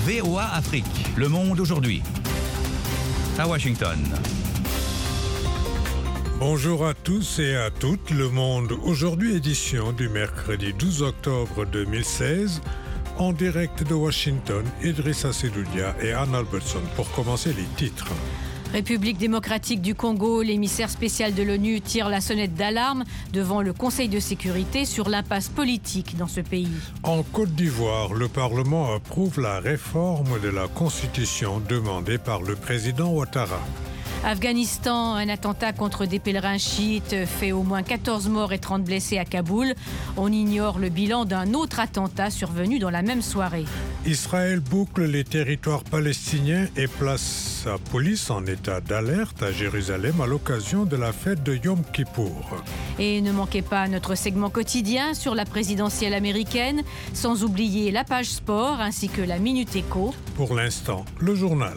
VOA Afrique, le monde aujourd'hui. À Washington. Bonjour à tous et à toutes, le monde aujourd'hui, édition du mercredi 12 octobre 2016. En direct de Washington, Idrissa Seloudia et Anne Albertson pour commencer les titres. République démocratique du Congo, l'émissaire spécial de l'ONU tire la sonnette d'alarme devant le Conseil de sécurité sur l'impasse politique dans ce pays. En Côte d'Ivoire, le Parlement approuve la réforme de la Constitution demandée par le président Ouattara. Afghanistan, un attentat contre des pèlerins chiites fait au moins 14 morts et 30 blessés à Kaboul. On ignore le bilan d'un autre attentat survenu dans la même soirée. Israël boucle les territoires palestiniens et place sa police en état d'alerte à Jérusalem à l'occasion de la fête de Yom Kippour. Et ne manquez pas notre segment quotidien sur la présidentielle américaine, sans oublier la page sport ainsi que la Minute Éco. Pour l'instant, le journal.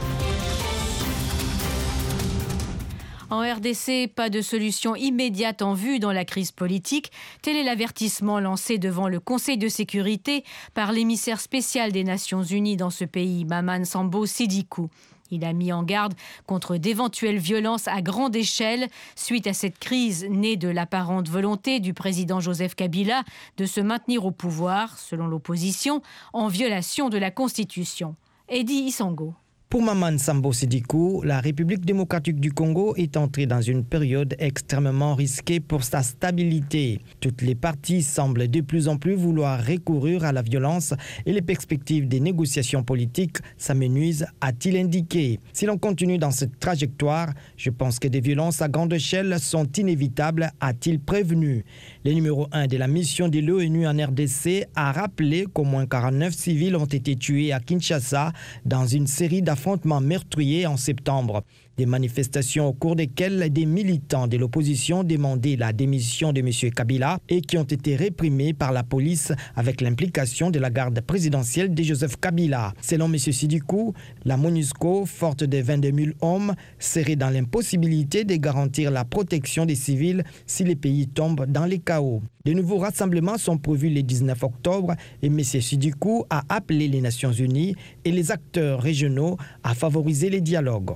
En RDC, pas de solution immédiate en vue dans la crise politique. Tel est l'avertissement lancé devant le Conseil de sécurité par l'émissaire spécial des Nations Unies dans ce pays, Maman Sambo Sidikou. Il a mis en garde contre d'éventuelles violences à grande échelle suite à cette crise née de l'apparente volonté du président Joseph Kabila de se maintenir au pouvoir, selon l'opposition, en violation de la Constitution. Eddie Issango. Pour Maman Sambo Sidikou, la République démocratique du Congo est entrée dans une période extrêmement risquée pour sa stabilité. Toutes les parties semblent de plus en plus vouloir recourir à la violence et les perspectives des négociations politiques s'amenuisent, a-t-il indiqué. Si l'on continue dans cette trajectoire, je pense que des violences à grande échelle sont inévitables, a-t-il prévenu. Le numéro 1 de la mission de l'ONU en RDC a rappelé qu'au moins 49 civils ont été tués à Kinshasa dans une série d'affrontements meurtriers en septembre. Des manifestations au cours desquelles des militants de l'opposition demandaient la démission de M. Kabila et qui ont été réprimés par la police avec l'implication de la garde présidentielle de Joseph Kabila. Selon M. Sidikou, la MONUSCO, forte de 22 000 hommes, serait dans l'impossibilité de garantir la protection des civils si le pays tombe dans les chaos. De nouveaux rassemblements sont prévus le 19 octobre et M. Sidikou a appelé les Nations Unies et les acteurs régionaux à favoriser les dialogues.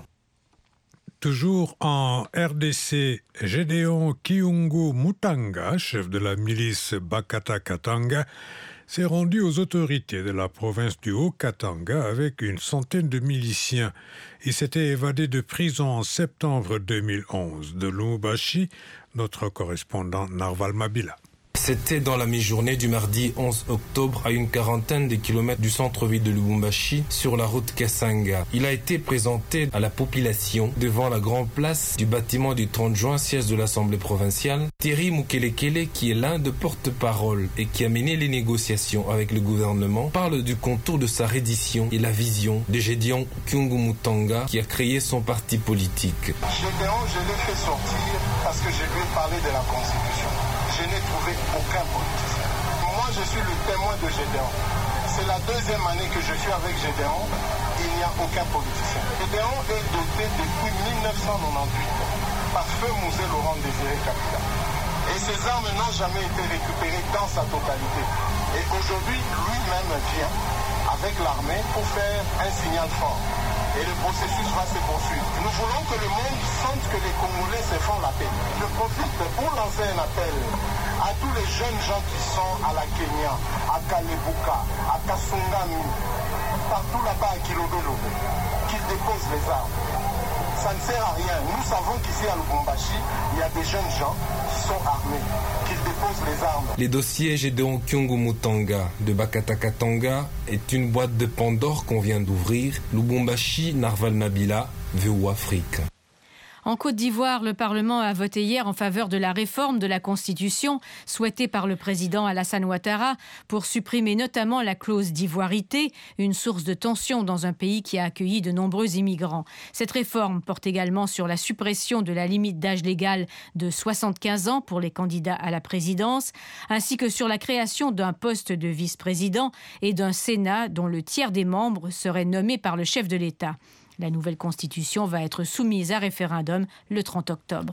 Toujours en RDC, Gédéon Kiungu Mutanga, chef de la milice Bakata Katanga, s'est rendu aux autorités de la province du Haut-Katanga avec une centaine de miliciens. Il s'était évadé de prison en septembre 2011. De Lubumbashi, notre correspondant Narval Mabila. C'était dans la mi-journée du mardi 11 octobre à une quarantaine de kilomètres du centre-ville de Lubumbashi sur la route Kasanga. Il a été présenté à la population devant la grande place du bâtiment du 30 juin, siège de l'Assemblée provinciale. Thierry Mukelekele, qui est l'un des porte-parole et qui a mené les négociations avec le gouvernement, parle du contour de sa reddition et la vision de Gédéon Kiungu Mutanga qui a créé son parti politique. Gédéon, je l'ai fait sortir parce que je lui ai parlé de la Constitution. Je n'ai trouvé aucun politicien. Moi, je suis le témoin de Gédéon. C'est la deuxième année que je suis avec Gédéon. Il n'y a aucun politicien. Gédéon est doté depuis 1998 par feu Mosé Laurent Désiré Kabila. Et ces armes n'ont jamais été récupérées dans sa totalité. Et aujourd'hui, lui-même vient avec l'armée pour faire un signal fort. Et le processus va se poursuivre. Nous voulons que le monde sente que les Congolais se font la paix. Je profite pour lancer un appel à tous les jeunes gens qui sont à la Kenya, à Kalebuka, à Kasungami, partout là-bas à Kilobelo, qu'ils déposent les armes. Ça ne sert à rien. Nous savons qu'ici à Lubumbashi, il y a des jeunes gens qui sont armés, qu'ils déposent les armes. Les dossiers Gédéon Kiungu Mutanga de Bakata Katanga est une boîte de Pandore qu'on vient d'ouvrir. Lubumbashi, Narval Nabila, VOA Afrique. En Côte d'Ivoire, le Parlement a voté hier en faveur de la réforme de la Constitution souhaitée par le président Alassane Ouattara pour supprimer notamment la clause d'ivoirité, une source de tension dans un pays qui a accueilli de nombreux immigrants. Cette réforme porte également sur la suppression de la limite d'âge légal de 75 ans pour les candidats à la présidence, ainsi que sur la création d'un poste de vice-président et d'un Sénat dont le tiers des membres serait nommé par le chef de l'État. La nouvelle constitution va être soumise à référendum le 30 octobre.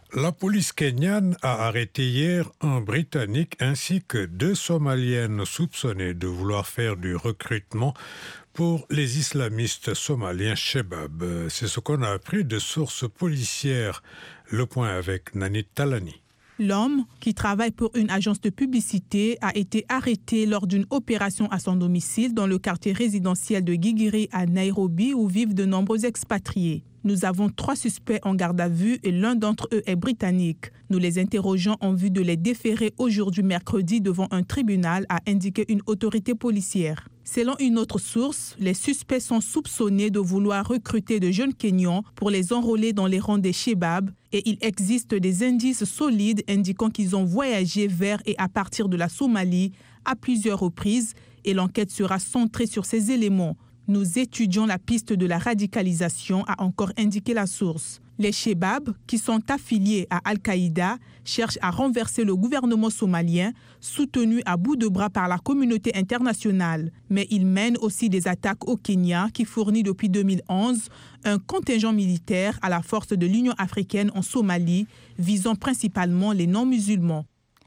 La police kenyane a arrêté hier un Britannique ainsi que 2 Somaliennes soupçonnées de vouloir faire du recrutement pour les islamistes somaliens Shebab. C'est ce qu'on a appris de sources policières. Le point avec Nanit Talani. L'homme, qui travaille pour une agence de publicité, a été arrêté lors d'une opération à son domicile dans le quartier résidentiel de Gigiri à Nairobi où vivent de nombreux expatriés. Nous avons 3 suspects en garde à vue et l'un d'entre eux est britannique. Nous les interrogeons en vue de les déférer aujourd'hui mercredi devant un tribunal, a indiqué une autorité policière. Selon une autre source, les suspects sont soupçonnés de vouloir recruter de jeunes Kenyans pour les enrôler dans les rangs des Shebab et il existe des indices solides indiquant qu'ils ont voyagé vers et à partir de la Somalie à plusieurs reprises et l'enquête sera centrée sur ces éléments. Nous étudions la piste de la radicalisation, a encore indiqué la source. Les Shebab, qui sont affiliés à Al-Qaïda, cherchent à renverser le gouvernement somalien, soutenu à bout de bras par la communauté internationale. Mais ils mènent aussi des attaques au Kenya, qui fournit depuis 2011 un contingent militaire à la force de l'Union africaine en Somalie, visant principalement les non-musulmans.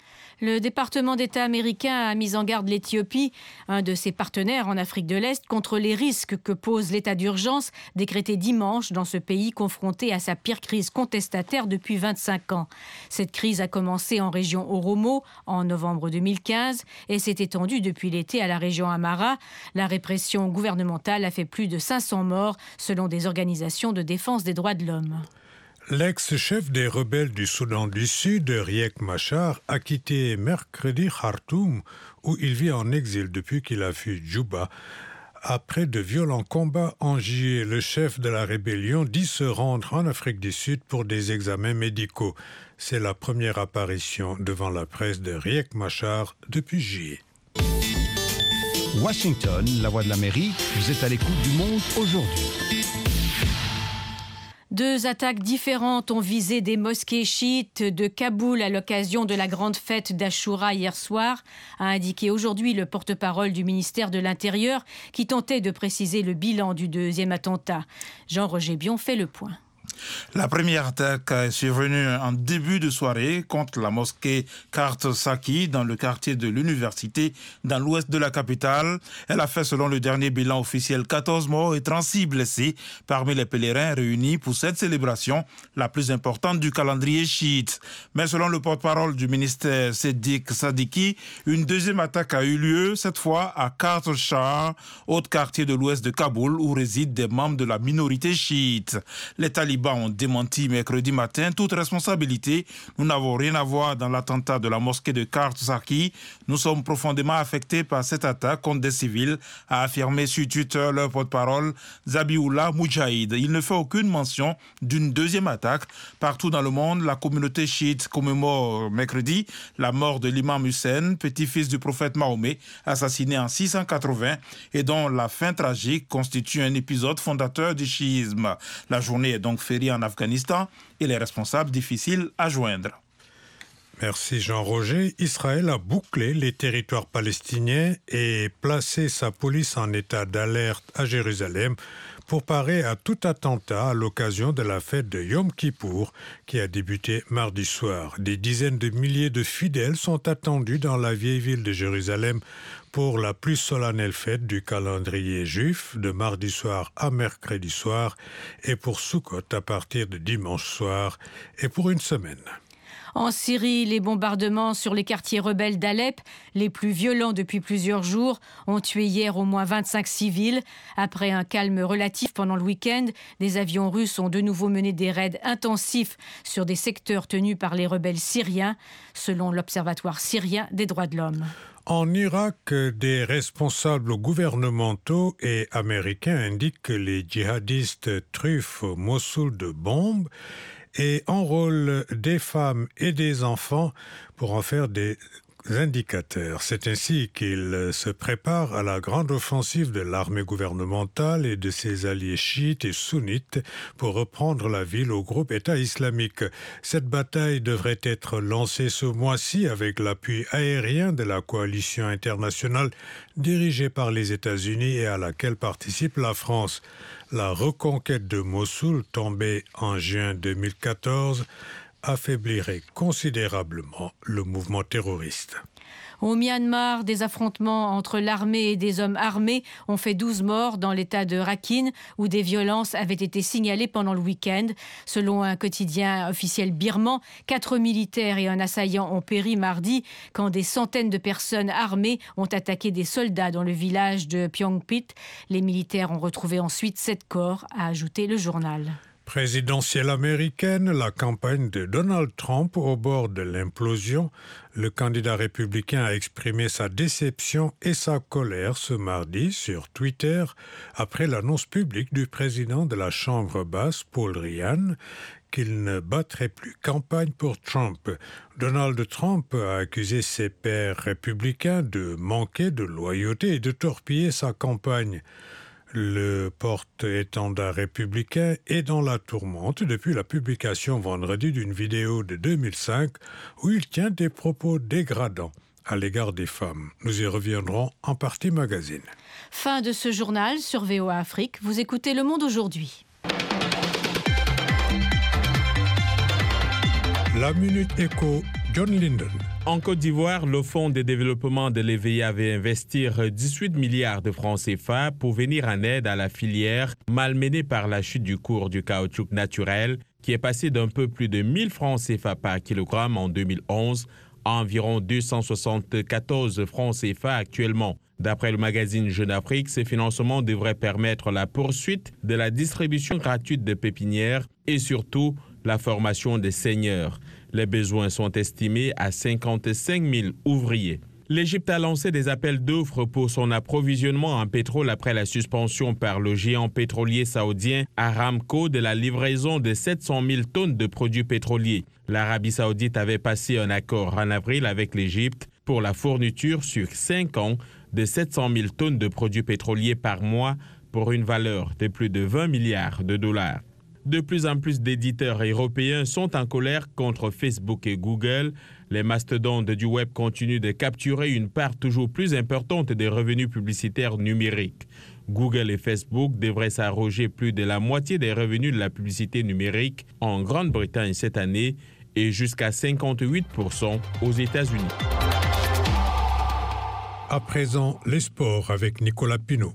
Le département d'État américain a mis en garde l'Éthiopie, un de ses partenaires en Afrique de l'Est, contre les risques que pose l'état d'urgence décrété dimanche dans ce pays confronté à sa pire crise contestataire depuis 25 ans. Cette crise a commencé en région Oromo en novembre 2015 et s'est étendue depuis l'été à la région Amhara. La répression gouvernementale a fait plus de 500 morts selon des organisations de défense des droits de l'homme. L'ex-chef des rebelles du Soudan du Sud, Riek Machar, a quitté mercredi Khartoum, où il vit en exil depuis qu'il a fui Djouba. Après de violents combats en juillet, le chef de la rébellion dit se rendre en Afrique du Sud pour des examens médicaux. C'est la première apparition devant la presse de Riek Machar depuis juillet. Washington, la voix de l'Amérique, vous êtes à l'écoute du monde aujourd'hui. 2 attaques différentes ont visé des mosquées chiites de Kaboul à l'occasion de la grande fête d'Achoura hier soir, a indiqué aujourd'hui le porte-parole du ministère de l'Intérieur qui tentait de préciser le bilan du 2e attentat. Jean-Roger Bion fait le point. La première attaque est survenue en début de soirée contre la mosquée Kart-Saki dans le quartier de l'université dans l'ouest de la capitale. Elle a fait, selon le dernier bilan officiel, 14 morts et 36 blessés parmi les pèlerins réunis pour cette célébration, la plus importante du calendrier chiite. Mais selon le porte-parole du ministère Sédik Sadiki, une deuxième attaque a eu lieu, cette fois à Kart-Shah, autre quartier de l'ouest de Kaboul où résident des membres de la minorité chiite. Les talibans ont démenti mercredi matin toute responsabilité. Nous n'avons rien à voir dans l'attentat de la mosquée de Kart-Saki. Nous sommes profondément affectés par cette attaque contre des civils, a affirmé sur Twitter leur porte-parole Zabiullah Moujahid. Il ne fait aucune mention d'une deuxième attaque. Partout dans le monde, la communauté chiite commémore mercredi la mort de l'imam Hussein, petit-fils du prophète Mahomet, assassiné en 680 et dont la fin tragique constitue un épisode fondateur du chiisme. La journée est donc férié en Afghanistan et les responsables difficiles à joindre. Merci Jean-Roger. Israël a bouclé les territoires palestiniens et placé sa police en état d'alerte à Jérusalem pour parer à tout attentat à l'occasion de la fête de Yom Kippour qui a débuté mardi soir. Des dizaines de milliers de fidèles sont attendus dans la vieille ville de Jérusalem pour la plus solennelle fête du calendrier juif de mardi soir à mercredi soir et pour Sukkot à partir de dimanche soir et pour une semaine. En Syrie, les bombardements sur les quartiers rebelles d'Alep, les plus violents depuis plusieurs jours, ont tué hier au moins 25 civils. Après un calme relatif pendant le week-end, des avions russes ont de nouveau mené des raids intensifs sur des secteurs tenus par les rebelles syriens, selon l'Observatoire syrien des droits de l'homme. En Irak, des responsables gouvernementaux et américains indiquent que les djihadistes truffent Mossoul de bombes et enrôlent des femmes et des enfants pour en faire des indicateurs. C'est ainsi qu'ils se préparent à la grande offensive de l'armée gouvernementale et de ses alliés chiites et sunnites pour reprendre la ville au groupe État islamique. Cette bataille devrait être lancée ce mois-ci avec l'appui aérien de la coalition internationale dirigée par les États-Unis et à laquelle participe la France. La reconquête de Mossoul, tombée en juin 2014, affaiblirait considérablement le mouvement terroriste. Au Myanmar, des affrontements entre l'armée et des hommes armés ont fait 12 morts dans l'état de Rakhine, où des violences avaient été signalées pendant le week-end. Selon un quotidien officiel birman, 4 militaires et un assaillant ont péri mardi quand des centaines de personnes armées ont attaqué des soldats dans le village de Pyongpit. Les militaires ont retrouvé ensuite 7 corps, a ajouté le journal. Présidentielle américaine, la campagne de Donald Trump au bord de l'implosion. Le candidat républicain a exprimé sa déception et sa colère ce mardi sur Twitter après l'annonce publique du président de la Chambre basse, Paul Ryan, qu'il ne battrait plus campagne pour Trump. Donald Trump a accusé ses pairs républicains de manquer de loyauté et de torpiller sa campagne. Le porte-étendard républicain est dans la tourmente depuis la publication vendredi d'une vidéo de 2005 où il tient des propos dégradants à l'égard des femmes. Nous y reviendrons en partie magazine. Fin de ce journal sur VOA Afrique. Vous écoutez Le Monde aujourd'hui. La Minute Éco, John Linden. En Côte d'Ivoire, le Fonds de développement de l'EVIA va investir 18 milliards de francs CFA pour venir en aide à la filière malmenée par la chute du cours du caoutchouc naturel qui est passé d'un peu plus de 1000 francs CFA par kilogramme en 2011 à environ 274 francs CFA actuellement. D'après le magazine Jeune Afrique, ces financements devraient permettre la poursuite de la distribution gratuite de pépinières et surtout la formation des seigneurs. Les besoins sont estimés à 55 000 ouvriers. L'Égypte a lancé des appels d'offres pour son approvisionnement en pétrole après la suspension par le géant pétrolier saoudien Aramco de la livraison de 700 000 tonnes de produits pétroliers. L'Arabie saoudite avait passé un accord en avril avec l'Égypte pour la fourniture sur 5 ans de 700 000 tonnes de produits pétroliers par mois pour une valeur de plus de 20 milliards de dollars. De plus en plus d'éditeurs européens sont en colère contre Facebook et Google. Les mastodontes du web continuent de capturer une part toujours plus importante des revenus publicitaires numériques. Google et Facebook devraient s'arroger plus de la moitié des revenus de la publicité numérique en Grande-Bretagne cette année et jusqu'à 58% aux États-Unis. À présent, les sports avec Nicolas Pinault.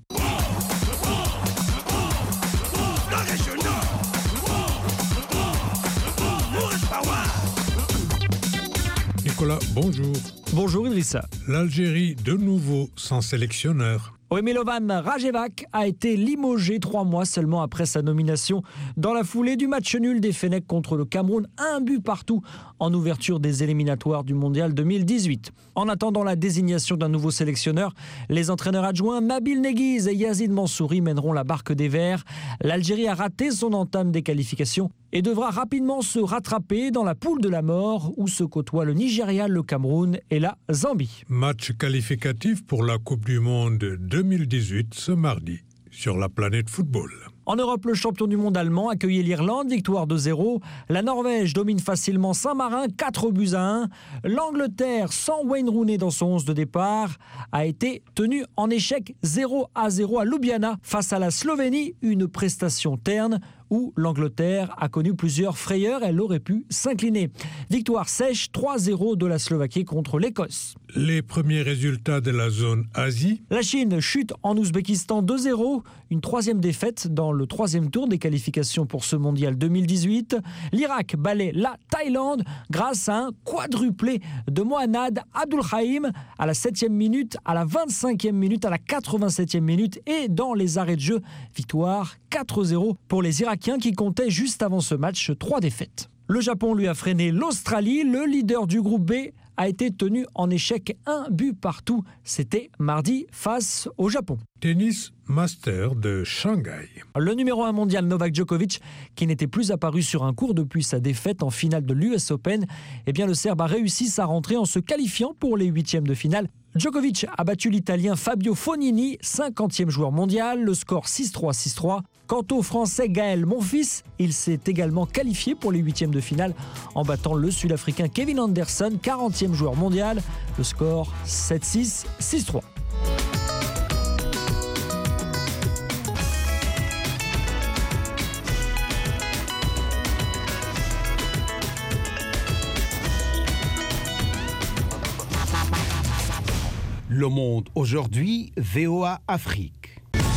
Nicolas, bonjour. Bonjour Idrissa. L'Algérie, de nouveau sans sélectionneur. Oui, Milovan Rajevac a été limogé 3 mois seulement après sa nomination dans la foulée du match nul des Fennecs contre le Cameroun, 1 but partout en ouverture des éliminatoires du Mondial 2018. En attendant la désignation d'un nouveau sélectionneur, les entraîneurs adjoints Nabil Neguiz et Yazid Mansouri mèneront la barque des Verts. L'Algérie a raté son entame des qualifications et devra rapidement se rattraper dans la poule de la mort où se côtoient le Nigeria, le Cameroun et la Zambie. Match qualificatif pour la Coupe du Monde 2018 ce mardi sur la planète football. En Europe, le champion du monde allemand accueillait l'Irlande, victoire 2-0. La Norvège domine facilement Saint-Marin, 4-1. L'Angleterre, sans Wayne Rooney dans son 11 de départ, a été tenue en échec 0-0 à Ljubljana face à la Slovénie, une prestation terne où l'Angleterre a connu plusieurs frayeurs, elle aurait pu s'incliner. Victoire sèche 3-0 de la Slovaquie contre l'Écosse. Les premiers résultats de la zone Asie. La Chine chute en Ouzbékistan 2-0, une 3e défaite dans le 3e tour des qualifications pour ce mondial 2018. L'Irak balaie la Thaïlande grâce à un quadruplé de Mohanad Abdulrahim à la 7e minute, à la 25e minute, à la 87e minute et dans les arrêts de jeu. Victoire 4-0 pour les Irakiens qui comptaient juste avant ce match 3 défaites. Le Japon lui a freiné l'Australie, le leader du groupe B a été tenu en échec 1 but partout. C'était mardi face au Japon. Tennis Master de Shanghai. Le numéro 1 mondial Novak Djokovic, qui n'était plus apparu sur un court depuis sa défaite en finale de l'US Open, eh bien le Serbe a réussi sa rentrée en se qualifiant pour les 8e de finale. Djokovic a battu l'Italien Fabio Fognini, 50e joueur mondial, le score 6-3, 6-3. Quant au Français Gaël Monfils, il s'est également qualifié pour les 8e de finale en battant le Sud-Africain Kevin Anderson, 40e joueur mondial, le score 7-6, 6-3. Le Monde aujourd'hui, VOA Afrique.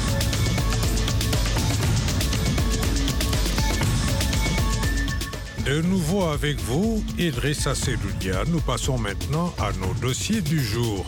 De nouveau avec vous, Idrissa Seloudia. Nous passons maintenant à nos dossiers du jour.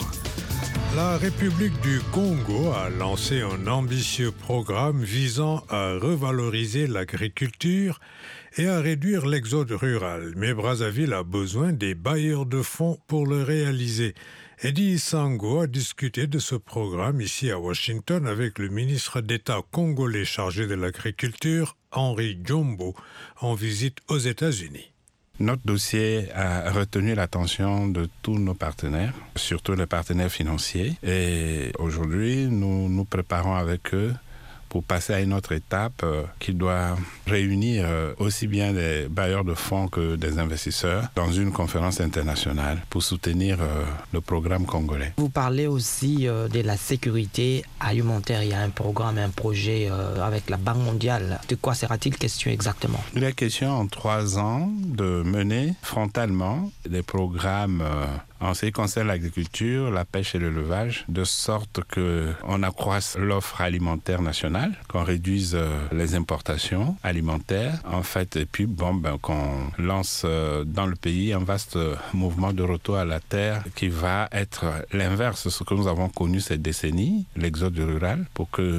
La République du Congo a lancé un ambitieux programme visant à revaloriser l'agriculture et à réduire l'exode rural. Mais Brazzaville a besoin des bailleurs de fonds pour le réaliser. Eddie Sango a discuté de ce programme ici à Washington avec le ministre d'État congolais chargé de l'agriculture, Henri Djombo, en visite aux États-Unis. Notre dossier a retenu l'attention de tous nos partenaires, surtout les partenaires financiers. Et aujourd'hui, nous nous préparons avec eux pour passer à une autre étape qui doit réunir aussi bien des bailleurs de fonds que des investisseurs dans une conférence internationale pour soutenir le programme congolais. Vous parlez aussi de la sécurité alimentaire. Il y a un programme, un projet avec la Banque mondiale. De quoi sera-t-il question exactement? Il est question en 3 ans de mener frontalement des programmes en ce qui concerne l'agriculture, la pêche et l'élevage, de sorte qu'on accroisse l'offre alimentaire nationale, qu'on réduise les importations alimentaires, en fait, et puis qu'on lance dans le pays un vaste mouvement de retour à la terre qui va être l'inverse de ce que nous avons connu ces décennies, l'exode rural, pour que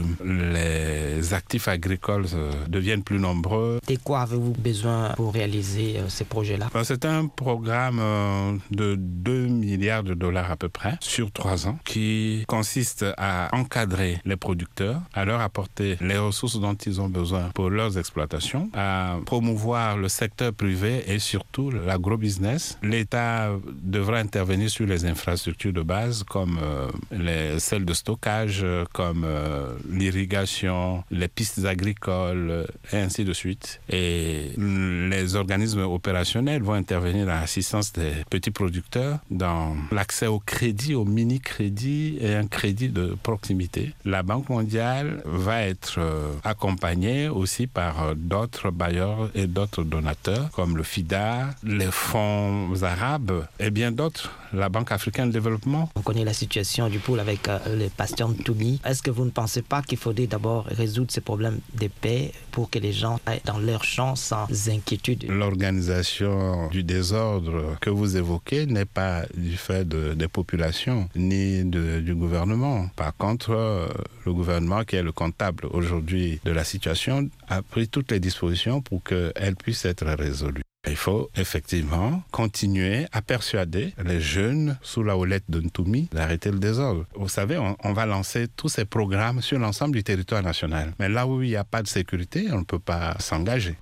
les actifs agricoles deviennent plus nombreux. De quoi avez-vous besoin pour réaliser ces projets-là? C'est un programme de 2 milliards de dollars à peu près sur 3 ans qui consiste à encadrer les producteurs, à leur apporter les ressources dont ils ont besoin pour leurs exploitations, à promouvoir le secteur privé et surtout l'agrobusiness. L'État devra intervenir sur les infrastructures de base comme celles de stockage, comme l'irrigation, les pistes agricoles et ainsi de suite. Et les organismes opérationnels vont intervenir à l'assistance des petits producteurs dans l'accès au crédit, au mini-crédit et un crédit de proximité. La Banque mondiale va être accompagnée aussi par d'autres bailleurs et d'autres donateurs comme le FIDA, les fonds arabes et bien d'autres, la Banque africaine de développement. On connaît la situation du pôle avec le pasteur Ntoumi. Est-ce que vous ne pensez pas qu'il faudrait d'abord résoudre ces problèmes de paix pour que les gens aillent dans leur champ sans inquiétude? L'organisation du désordre que vous évoquez n'est pas du fait des populations ni du gouvernement. Par contre, le gouvernement qui est le comptable aujourd'hui de la situation a pris toutes les dispositions pour qu'elle puisse être résolue. Il faut effectivement continuer à persuader les jeunes sous la houlette de Ntoumi d'arrêter le désordre. Vous savez, on va lancer tous ces programmes sur l'ensemble du territoire national. Mais là où il n'y a pas de sécurité, on ne peut pas s'engager.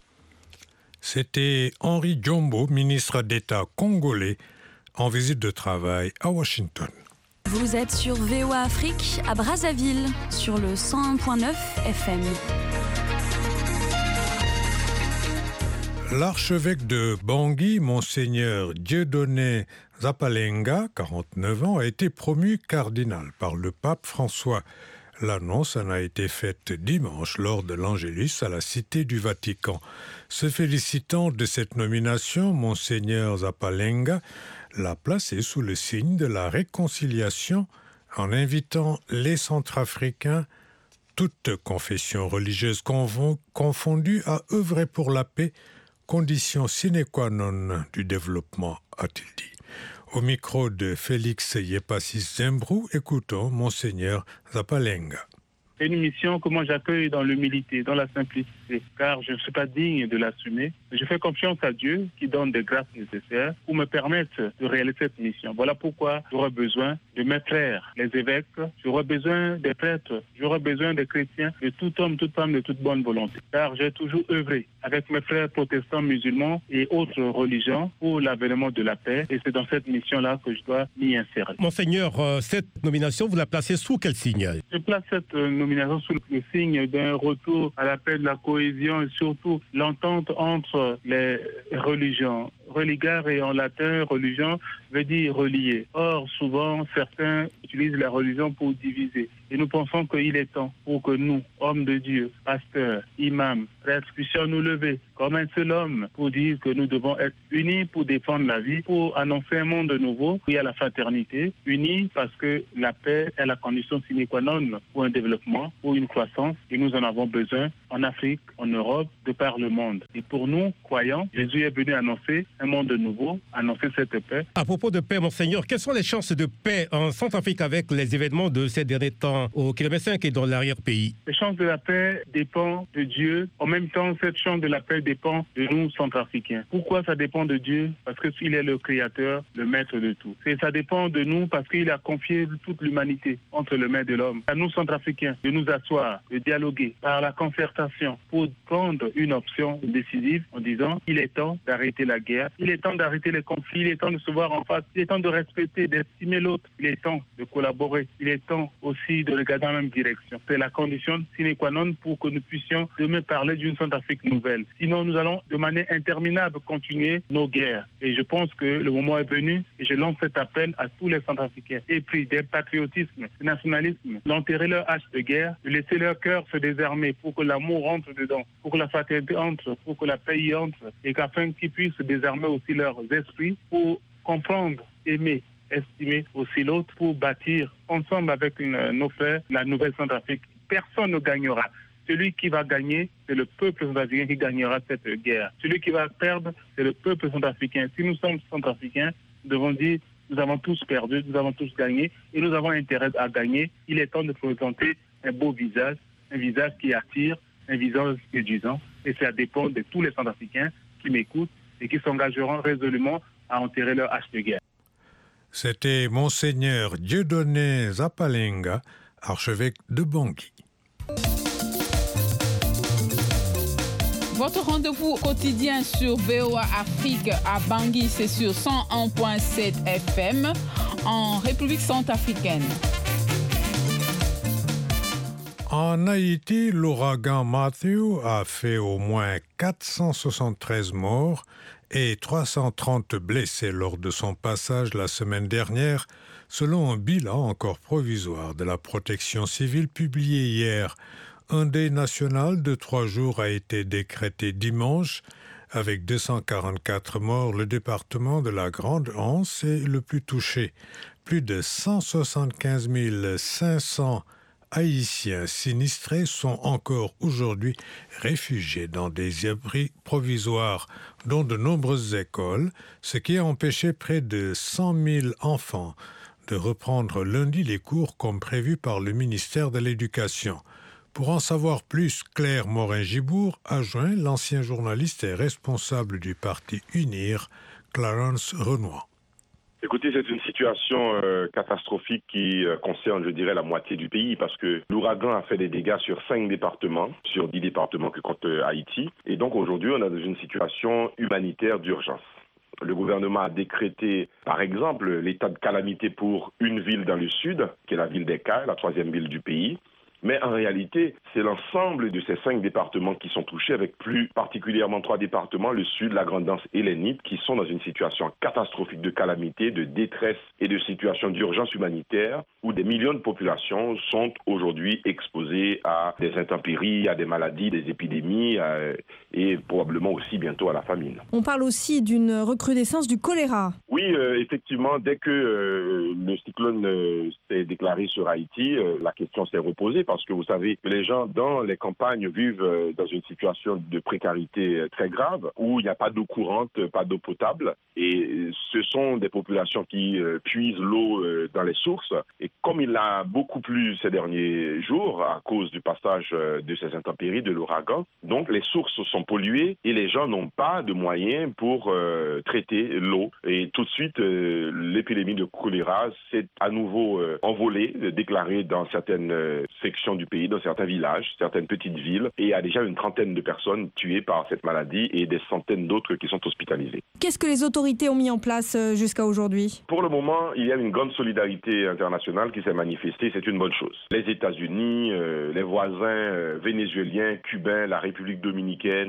C'était Henri Djombo, ministre d'État congolais, en visite de travail à Washington. Vous êtes sur VOA Afrique à Brazzaville, sur le 101.9 FM. L'archevêque de Bangui, Monseigneur Dieudonné Zapalenga, 49 ans, a été promu cardinal par le pape François. L'annonce en a été faite dimanche lors de l'Angélus à la Cité du Vatican. Se félicitant de cette nomination, Monseigneur Zapalenga l'a placé sous le signe de la réconciliation en invitant les Centrafricains, toutes confessions religieuses confondues, à œuvrer pour la paix, condition sine qua non du développement, a-t-il dit. Au micro de Félix Yepassis Zembrou, écoutons Monseigneur Zapalenga. C'est une mission que moi j'accueille dans l'humilité, dans la simplicité, car je ne suis pas digne de l'assumer. Je fais confiance à Dieu qui donne des grâces nécessaires pour me permettre de réaliser cette mission. Voilà pourquoi j'aurai besoin de mes frères, les évêques, j'aurai besoin des prêtres, j'aurai besoin des chrétiens, de tout homme, toute femme, de toute bonne volonté. Car j'ai toujours œuvré avec mes frères protestants, musulmans et autres religions pour l'avènement de la paix. Et c'est dans cette mission-là que je dois m'y insérer. Monseigneur, cette nomination, vous la placez sous quel signe? Je place cette nomination sous le signe d'un retour à la paix, de la cohésion et surtout l'entente entre les religions. religare et en latin, religion veut dire relier. Or, souvent, certains utilisent la religion pour diviser. Et nous pensons qu'il est temps pour que nous, hommes de Dieu, pasteurs, imams, prêtres, puissions nous lever comme un seul homme pour dire que nous devons être unis pour défendre la vie, pour annoncer un monde nouveau, où il y a la fraternité, unis parce que la paix est la condition sine qua non pour un développement, pour une croissance, et nous en avons besoin en Afrique, en Europe, de par le monde. Et pour nous, croyants, Jésus est venu annoncer un monde nouveau, annoncer cette paix. À propos de paix, Monseigneur, quelles sont les chances de paix en Centrafrique avec les événements de ces derniers temps au kilomètre 5 et dans l'arrière-pays? Les chances de la paix dépendent de Dieu. En même temps, cette chance de la paix dépend de nous, Centrafricains. Pourquoi ça dépend de Dieu? Parce qu'il est le Créateur, le Maître de tout. Et ça dépend de nous parce qu'il a confié toute l'humanité entre les mains de l'homme. À nous, Centrafricains, de nous asseoir, de dialoguer par la concertation pour prendre une option décisive en disant il est temps d'arrêter la guerre, il est temps d'arrêter les conflits, il est temps de se voir en face, il est temps de respecter, d'estimer l'autre, il est temps de collaborer, il est temps aussi de regarder dans la même direction. C'est la condition sine qua non pour que nous puissions demain parler d'une Centrafrique nouvelle. Sinon, nous allons de manière interminable continuer nos guerres. Et je pense que le moment est venu et je lance cet appel à tous les Centrafricains. Et puis, des patriotismes, du nationalisme, d'enterrer leur hache de guerre, de laisser leur cœur se désarmer pour que l'amour entre dedans, pour que la fraternité entre, pour que la paix y entre, et qu'afin qu'ils puissent désarmer aussi leurs esprits pour comprendre, aimer, estimer aussi l'autre pour bâtir ensemble avec nos frères la nouvelle Centrafrique. Personne ne gagnera. Celui qui va gagner, c'est le peuple centrafricain qui gagnera cette guerre. Celui qui va perdre, c'est le peuple centrafricain. Si nous sommes centrafricains, nous devons dire nous avons tous perdu, nous avons tous gagné et nous avons intérêt à gagner. Il est temps de présenter un beau visage, un visage qui attire, un visage séduisant. Et ça dépend de tous les Centrafricains qui m'écoutent et qui s'engageront résolument à enterrer leur hache de guerre. C'était Monseigneur Dieudonné Zapalenga, archevêque de Bangui. Votre rendez-vous quotidien sur VOA Afrique à Bangui, c'est sur 101.7 FM en République centrafricaine. En Haïti, l'ouragan Matthew a fait au moins 473 morts et 330 blessés lors de son passage la semaine dernière, selon un bilan encore provisoire de la protection civile publié hier. Un deuil national de 3 jours a été décrété dimanche. Avec 244 morts, le département de la Grande-Anse est le plus touché. Plus de 175 500 Haïtiens sinistrés sont encore aujourd'hui réfugiés dans des abris provisoires, dont de nombreuses écoles, ce qui a empêché près de 100 000 enfants de reprendre lundi les cours comme prévu par le ministère de l'Éducation. Pour en savoir plus, Claire Morin-Gibour a joint l'ancien journaliste et responsable du parti UNIR, Clarence Renoir. Écoutez, c'est une situation catastrophique qui concerne, je dirais, la moitié du pays parce que l'ouragan a fait des dégâts sur 5 départements, sur 10 départements que compte Haïti. Et donc aujourd'hui, on est dans une situation humanitaire d'urgence. Le gouvernement a décrété, par exemple, l'état de calamité pour une ville dans le sud, qui est la ville d'Eka, la 3e ville du pays. Mais en réalité, c'est l'ensemble de ces 5 départements qui sont touchés, avec plus particulièrement 3 départements, le sud, la Grande-Anse et les Nippes, qui sont dans une situation catastrophique de calamité, de détresse et de situation d'urgence humanitaire, où des millions de populations sont aujourd'hui exposées à des intempéries, à des maladies, des épidémies et probablement aussi bientôt à la famine. On parle aussi d'une recrudescence du choléra. Oui, effectivement, dès que le cyclone s'est déclaré sur Haïti, la question s'est reposée parce que vous savez que les gens dans les campagnes vivent dans une situation de précarité très grave où il n'y a pas d'eau courante, pas d'eau potable et ce sont des populations qui puisent l'eau dans les sources et comme il a beaucoup plu ces derniers jours à cause du passage de ces intempéries, de l'ouragan, donc les sources sont polluées et les gens n'ont pas de moyens pour traiter l'eau et tout de suite l'épidémie de choléra s'est à nouveau envolée, déclarée dans certaines sections du pays, dans certains villages, certaines petites villes, et il y a déjà une 30aine de personnes tuées par cette maladie et des centaines d'autres qui sont hospitalisées. Qu'est-ce que les autorités ont mis en place jusqu'à aujourd'hui? Pour le moment, il y a une grande solidarité internationale qui s'est manifestée, c'est une bonne chose. Les États-Unis, les voisins vénézuéliens, cubains, la République dominicaine,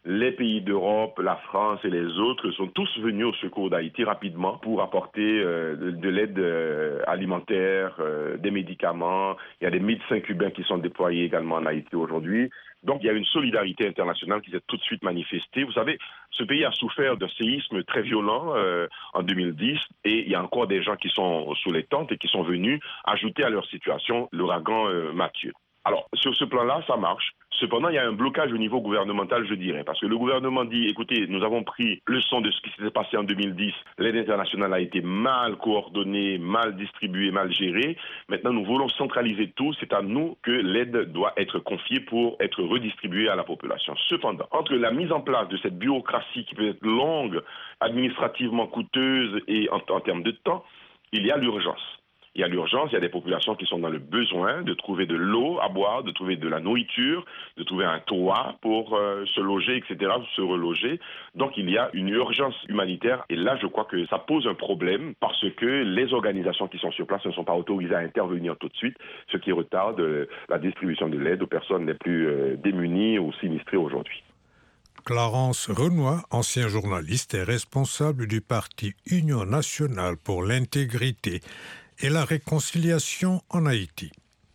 les pays d'Europe, la France et les autres sont tous venus au secours d'Haïti rapidement pour apporter de l'aide alimentaire, des médicaments. Il y a des médecins cubains qui sont déployés également en Haïti aujourd'hui. Donc il y a une solidarité internationale qui s'est tout de suite manifestée. Vous savez, ce pays a souffert d'un séisme très violent en 2010 et il y a encore des gens qui sont sous les tentes et qui sont venus ajouter à leur situation l'ouragan Mathieu. Alors, sur ce plan-là, ça marche. Cependant, il y a un blocage au niveau gouvernemental, je dirais, parce que le gouvernement dit, écoutez, nous avons pris leçon de ce qui s'était passé en 2010. L'aide internationale a été mal coordonnée, mal distribuée, mal gérée. Maintenant, nous voulons centraliser tout. C'est à nous que l'aide doit être confiée pour être redistribuée à la population. Cependant, entre la mise en place de cette bureaucratie qui peut être longue, administrativement coûteuse et en termes de temps, il y a l'urgence. Il y a l'urgence, il y a des populations qui sont dans le besoin de trouver de l'eau à boire, de trouver de la nourriture, de trouver un toit pour se loger, etc., se reloger. Donc il y a une urgence humanitaire et là je crois que ça pose un problème parce que les organisations qui sont sur place ne sont pas autorisées à intervenir tout de suite, ce qui retarde la distribution de l'aide aux personnes les plus démunies ou sinistrées aujourd'hui. Clarence Renoir, ancien journaliste et responsable du parti Union nationale pour l'intégrité et la réconciliation en Haïti.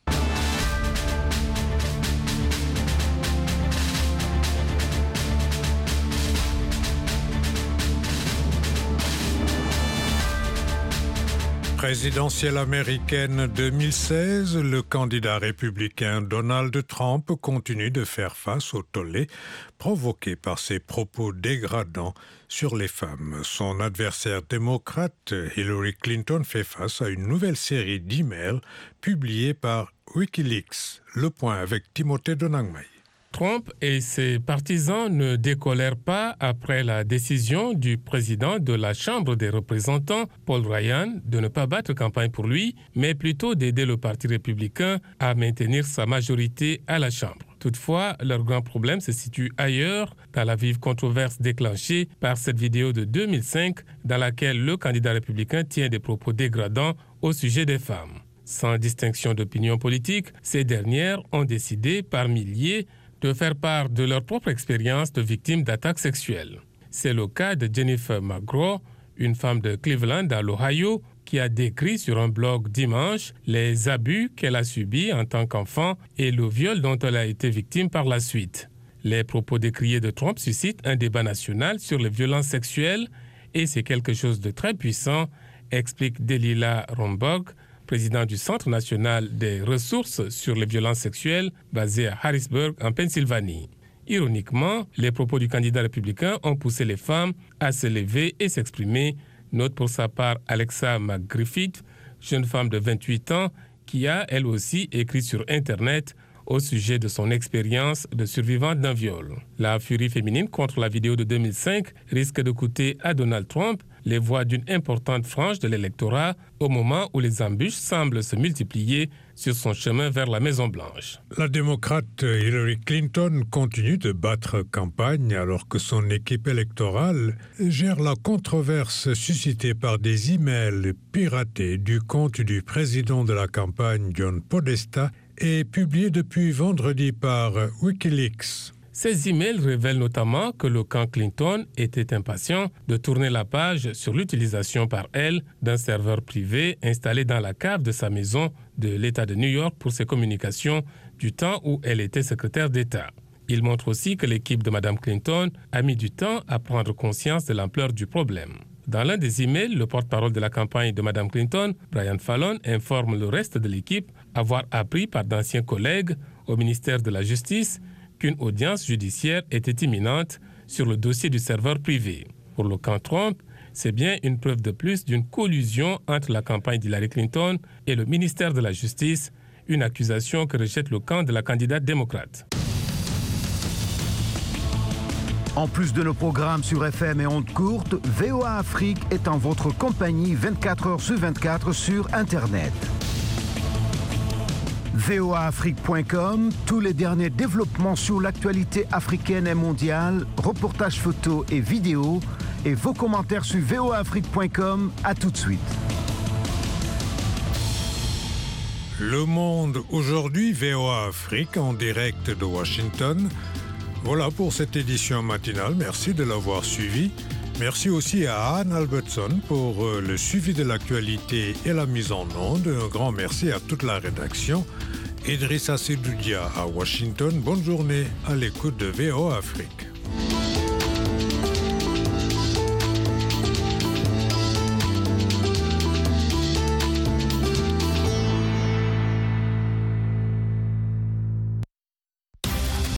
Présidentielle américaine 2016, le candidat républicain Donald Trump continue de faire face au tollé provoqué par ses propos dégradants sur les femmes. Son adversaire démocrate Hillary Clinton fait face à une nouvelle série d'emails publiés par Wikileaks. Le point avec Timothée Donangmay. Trump et ses partisans ne décolèrent pas après la décision du président de la Chambre des représentants, Paul Ryan, de ne pas battre campagne pour lui, mais plutôt d'aider le Parti républicain à maintenir sa majorité à la Chambre. Toutefois, leur grand problème se situe ailleurs, dans la vive controverse déclenchée par cette vidéo de 2005 dans laquelle le candidat républicain tient des propos dégradants au sujet des femmes. Sans distinction d'opinion politique, ces dernières ont décidé par milliers de faire part de leur propre expérience de victime d'attaques sexuelles. C'est le cas de Jennifer McGraw, une femme de Cleveland dans l'Ohio, qui a décrit sur un blog dimanche les abus qu'elle a subis en tant qu'enfant et le viol dont elle a été victime par la suite. Les propos décriés de Trump suscitent un débat national sur les violences sexuelles et c'est quelque chose de très puissant, explique Delilah Rombach, président du Centre national des ressources sur les violences sexuelles basé à Harrisburg, en Pennsylvanie. Ironiquement, les propos du candidat républicain ont poussé les femmes à se lever et s'exprimer, note pour sa part Alexa McGriffith, jeune femme de 28 ans, qui a, elle aussi, écrit sur Internet au sujet de son expérience de survivante d'un viol. La furie féminine contre la vidéo de 2005 risque de coûter à Donald Trump les voix d'une importante frange de l'électorat au moment où les embûches semblent se multiplier sur son chemin vers la Maison-Blanche. La démocrate Hillary Clinton continue de battre campagne alors que son équipe électorale gère la controverse suscitée par des emails piratés du compte du président de la campagne John Podesta et publiés depuis vendredi par Wikileaks. Ces emails révèlent notamment que le camp Clinton était impatient de tourner la page sur l'utilisation par elle d'un serveur privé installé dans la cave de sa maison de l'État de New York pour ses communications du temps où elle était secrétaire d'État. Il montre aussi que l'équipe de Mme Clinton a mis du temps à prendre conscience de l'ampleur du problème. Dans l'un des emails, le porte-parole de la campagne de Mme Clinton, Brian Fallon, informe le reste de l'équipe avoir appris par d'anciens collègues au ministère de la Justice qu'une audience judiciaire était imminente sur le dossier du serveur privé. Pour le camp Trump, c'est bien une preuve de plus d'une collusion entre la campagne d'Hillary Clinton et le ministère de la Justice, une accusation que rejette le camp de la candidate démocrate. En plus de nos programmes sur FM et ondes courtes, VOA Afrique est en votre compagnie 24 heures sur 24 sur Internet. voaafrique.com, tous les derniers développements sur l'actualité africaine et mondiale, reportages photos et vidéos, et vos commentaires sur voaafrique.com. À tout de suite. Le Monde aujourd'hui, VOA Afrique en direct de Washington. Voilà pour cette édition matinale. Merci de l'avoir suivi. Merci aussi à Anne Albertson pour le suivi de l'actualité et la mise en onde. Un grand merci à toute la rédaction. Idrissa Sedoudia à Washington. Bonne journée à l'écoute de VOA Afrique.